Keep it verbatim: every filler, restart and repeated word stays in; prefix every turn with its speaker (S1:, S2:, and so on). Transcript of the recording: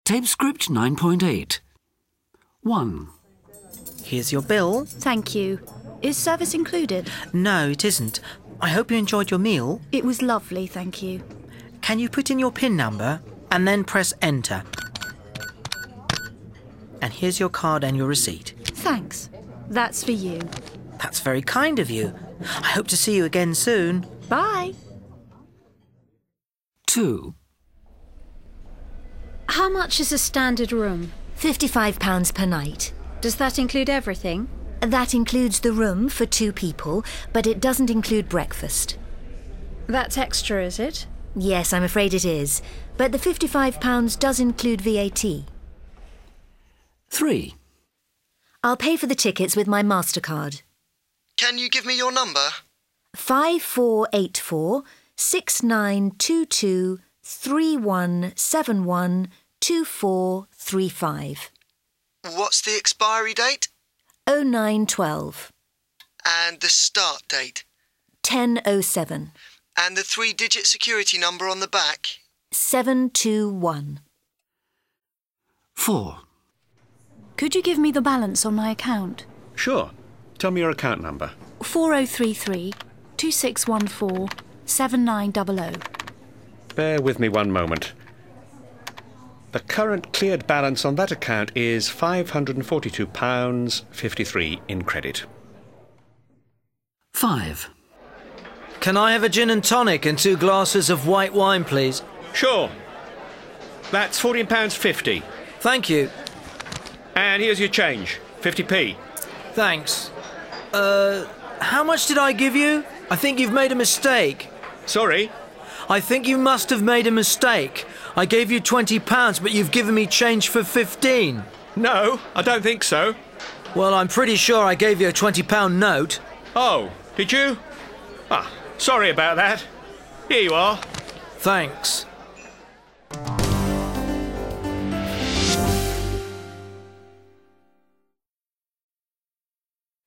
S1: Tape script nine point eight. one.
S2: Here's your bill.
S3: Thank you. Is service included?
S2: No, it isn't. I hope you enjoyed your meal.
S3: It was lovely, thank you.
S2: Can you put in your PIN number and then press enter? And here's your card and your receipt.
S3: Thanks. That's for you.
S2: That's very kind of you. I hope to see you again soon.
S3: Bye.
S1: two.
S4: How much is a standard room?
S5: fifty-five pounds per night.
S4: Does that include everything?
S5: That includes the room for two people, but it doesn't include breakfast.
S4: That's extra, is it?
S5: Yes, I'm afraid it is. But the fifty-five pounds does include V A T.
S1: three.
S5: I'll pay for the tickets with my MasterCard.
S6: Can you give me your number?
S5: five four eight four, six nine two two, three one seven one, two four three five.
S6: What's the expiry date?
S5: oh nine twelve.
S6: And the start date?
S5: ten oh seven.
S6: And the three-digit security number on the back?
S5: seven two one.
S1: four.
S3: Could you give me the balance on my account?
S7: Sure. Tell me your account number.
S3: four oh three three, two six one four, seven nine zero zero.
S7: Bear with me one moment. The current cleared balance on that account is five hundred forty-two pounds fifty-three in credit.
S1: five.
S2: Can I have a gin and tonic and two glasses of white wine, please?
S7: Sure. That's fourteen pounds fifty.
S2: Thank you.
S7: And here's your change, fifty p.
S2: Thanks. Uh, how much did I give you? I think you've made a mistake.
S7: Sorry?
S2: I think you must have made a mistake. I gave you twenty pounds, but you've given me change for fifteen.
S7: No, I don't think so.
S2: Well, I'm pretty sure I gave you a twenty pound note.
S7: Oh, did you? Ah, sorry about that. Here you are.
S2: Thanks.